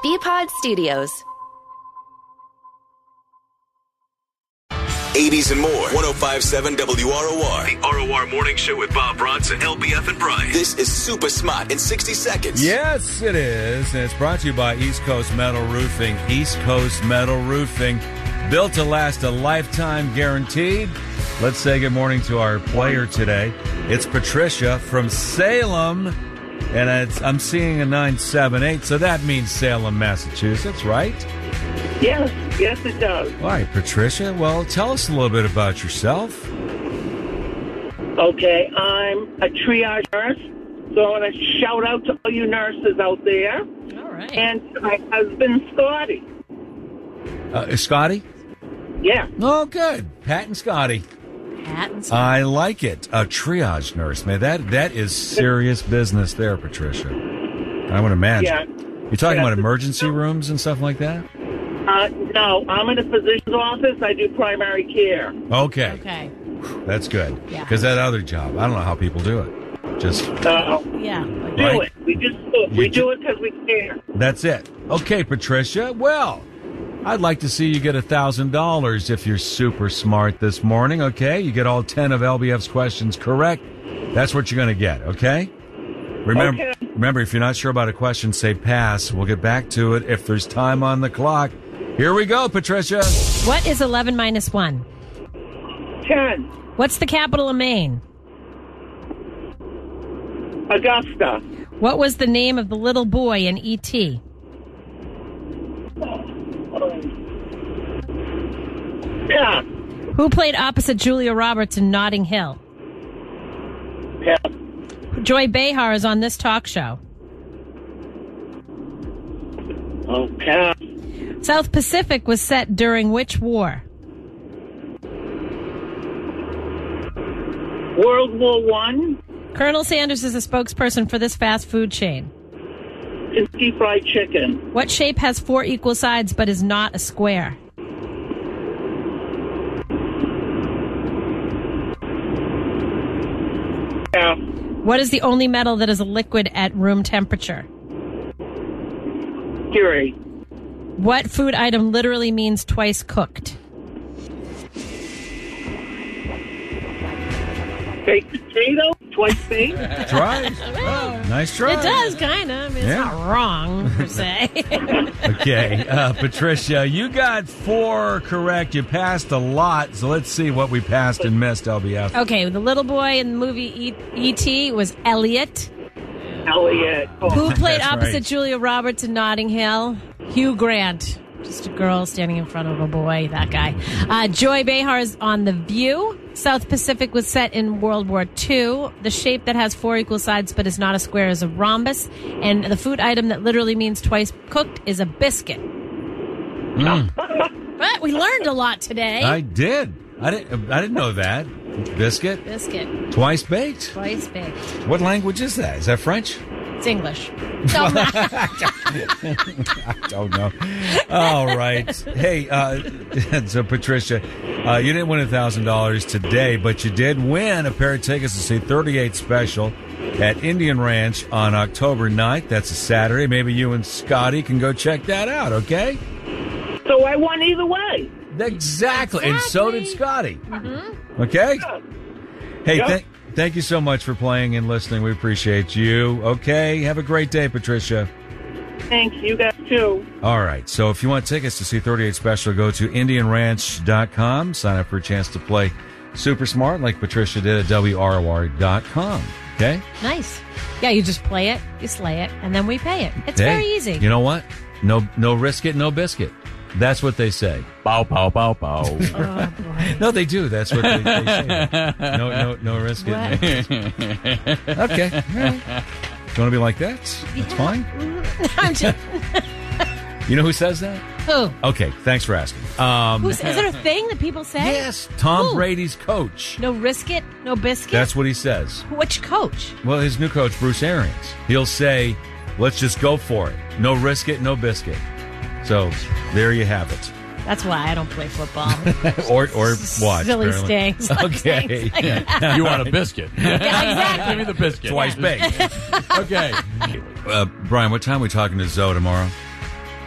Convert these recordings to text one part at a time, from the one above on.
BPod Studios. 80s and more. 105.7 WROR. The ROR Morning Show with Bob Bronson, LBF, and Brian. This is Super Smart in 60 seconds. Yes, it is. And it's brought to you by East Coast Metal Roofing. East Coast Metal Roofing. Built to last a lifetime, guaranteed. Let's say good morning to our player today. It's Patricia from Salem. And I'm seeing a 978, so that means Salem, Massachusetts, right? Yes, it does. All right, Patricia. Well, tell us a little bit about yourself. Okay, I'm a triage nurse, so I want to shout out to all you nurses out there. All right. And my husband, Scotty. Scotty? Yeah. Oh, good. Pat and Scotty. I like it. A triage nurse, man. That is serious business there, Patricia. I would imagine. Yeah. You're talking about emergency rooms and stuff like that? No, I'm in a physician's office. I do primary care. Okay. That's good. Yeah. Because that other job, I don't know how people do it. Just do it. We just do it. We do it because we care. That's it. Okay, Patricia. Well, I'd like to see you get $1,000 if you're super smart this morning, okay? You get all 10 of LBF's questions correct. That's what you're going to get, okay? Remember, if you're not sure about a question, say pass. We'll get back to it if there's time on the clock. Here we go, Patricia. What is 11 minus 1? 10. What's the capital of Maine? Augusta. What was the name of the little boy in E.T.? Yeah. Who played opposite Julia Roberts in Notting Hill? Yeah. Joy Behar is on this talk show. Okay. South Pacific was set during which war? World War I. Colonel Sanders is a spokesperson for this fast food chain. Kentucky Fried Chicken. What shape has 4 equal sides but is not a square? Yeah. What is the only metal that is a liquid at room temperature? Curie. What food item literally means twice cooked? Baked potato, twice baked. That's right. Nice try. It does, kind of. I mean, it's not wrong, per se. Okay, Patricia, you got 4 correct. You passed a lot, so let's see what we passed and missed, LBF. Okay, the little boy in the movie E.T. was Elliot. Who played opposite Julia Roberts in Notting Hill? Hugh Grant. Just a girl standing in front of a boy, that guy. Joy Behar is on The View. South Pacific was set in World War II. The shape that has 4 equal sides but is not a square is a rhombus. And the food item that literally means twice cooked is a biscuit. But we learned a lot today. I did. I didn't know that. Biscuit? Biscuit. Twice baked? Twice baked. What language is that? Is that French? It's English. I don't know. All right. Hey, so Patricia, you didn't win $1,000 today, but you did win a pair of tickets to see 38 Special at Indian Ranch on October 9th. That's a Saturday. Maybe you and Scotty can go check that out, okay? So I won either way. Exactly. And so did Scotty. Mm-hmm. Okay? Hey, thank you so much for playing and listening. We appreciate you. Okay, have a great day, Patricia. Thanks, you guys too. All right, so if you want tickets to see 38 Special, go to IndianRanch.com. Sign up for a chance to play Super Smart like Patricia did at WROR.com. Okay? Nice. Yeah, you just play it, you slay it, and then we pay it. It's very easy. You know what? No risk it, no biscuit. That's what they say. Bow, bow, bow, bow. Oh, boy. No, they do. That's what they say. No risk it. Okay. All right. If you want to be like that, that's fine. I'm just... You know who says that? Who? Okay, thanks for asking. Is there a thing that people say? Yes, Tom Brady's coach. No risk it, no biscuit? That's what he says. Which coach? Well, his new coach, Bruce Arians. He'll say, let's just go for it. No risk it, no biscuit. So, there you have it. That's why I don't play football. or watch. Silly stinks. Okay. Like you want a biscuit. Yeah, exactly. Give me the biscuit. Twice baked. Okay. Brian, what time are we talking to Zoe tomorrow?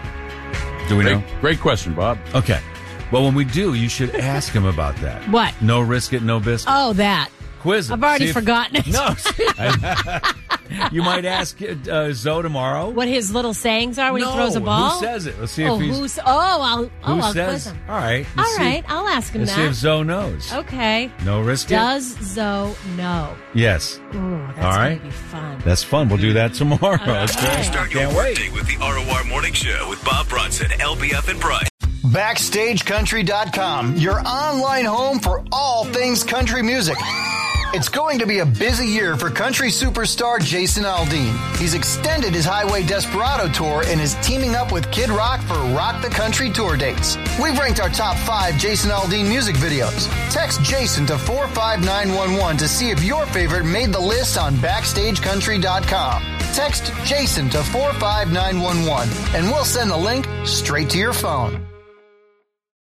Do we know? Great question, Bob. Okay. Well, when we do, you should ask him about that. What? No risk it, no biscuit. Oh, that. Quiz him. I've already forgotten it. No. You might ask Zoe tomorrow. What his little sayings are when he throws a ball? Who says it? Let's see if he's... I'll says? quiz him. All right. All right, I'll ask him let's that. see if Zoe knows. Okay. No risk it? Does Zoe know? Yes. Ooh, that's all right. going to be fun. That's fun. We'll do that tomorrow. Right. Okay. Start your workday with the ROR Morning Show with Bob Bronson, LBF, and Brian. BackstageCountry.com, your online home for all things country music. It's going to be a busy year for country superstar Jason Aldean. He's extended his Highway Desperado tour and is teaming up with Kid Rock for Rock the Country tour dates. We've ranked our top 5 Jason Aldean music videos. Text Jason to 45911 to see if your favorite made the list on BackstageCountry.com. Text Jason to 45911 and we'll send the link straight to your phone.